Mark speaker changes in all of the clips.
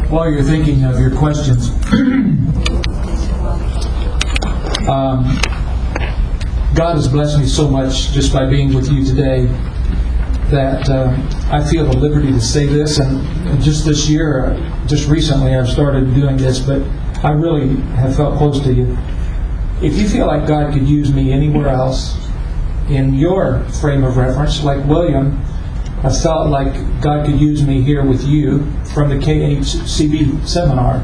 Speaker 1: While you're thinking of your questions, God has blessed me so much just by being with you today that I feel the liberty to say this. And just this year, just recently, I've started doing this, but I really have felt close to you. If you feel like God could use me anywhere else in your frame of reference, like William, I felt like God could use me here with you from the KHCB seminar.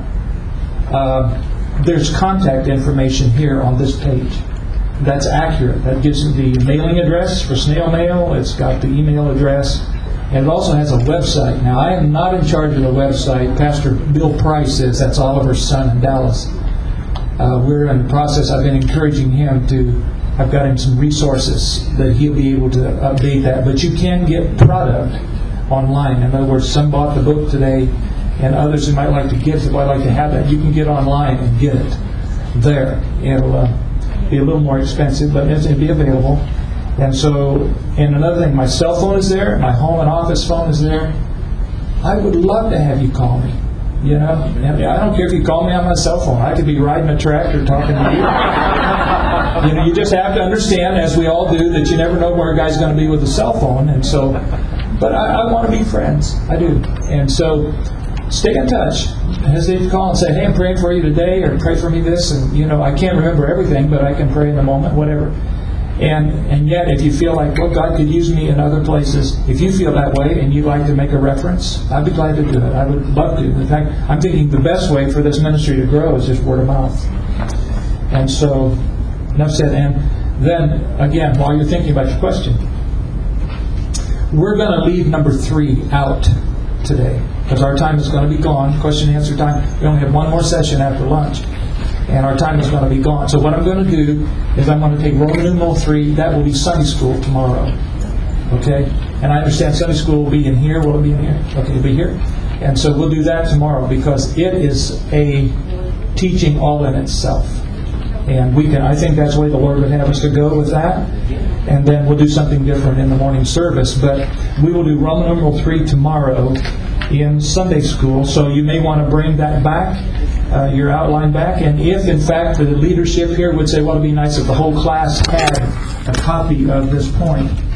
Speaker 1: There's contact information here on this page. That's accurate. That gives the mailing address for snail mail. It's got the email address. And it also has a website. Now, I am not in charge of the website. Pastor Bill Price is. That's Oliver's son in Dallas. We're in the process. I've been encouraging him to... I've got him some resources that he'll be able to update that. But you can get product online. In other words, some bought the book today, and others who might like to get it, might like to have that. You can get online and get it there. It'll be a little more expensive, but it'll be available. And so, and another thing, my cell phone is there, my home and office phone is there. I would love to have you call me. You know, and I don't care if you call me on my cell phone. I could be riding a tractor talking to you. You know, you just have to understand, as we all do, that you never know where a guy's going to be with a cell phone. And so, but I want to be friends. I do. And so, stay in touch. Hesitate to call and say, hey, I'm praying for you today, or pray for me this. And, you know, I can't remember everything, but I can pray in the moment, whatever. And yet, if you feel like, well, God could use me in other places, if you feel that way and you'd like to make a reference, I'd be glad to do it. I would love to. In fact, I'm thinking the best way for this ministry to grow is just word of mouth. And so, enough said. And then, again, while you're thinking about your question, we're going to leave number 3 out today, because our time is going to be gone. Question and answer time. We only have one more session after lunch, and our time is going to be gone. So what I'm going to do is I'm going to take Roman numeral 3. That will be Sunday school tomorrow. Okay? And I understand Sunday school will be in here. Will it be in here? Okay, it'll be here. And so we'll do that tomorrow, because it is a teaching all in itself. And we can, I think that's the way the Lord would have us to go with that. And then we'll do something different in the morning service. But we will do Roman numeral 3 tomorrow in Sunday school. So you may want to bring that back, your outline back. And if, in fact, the leadership here would say, well, it would be nice if the whole class had a copy of this point,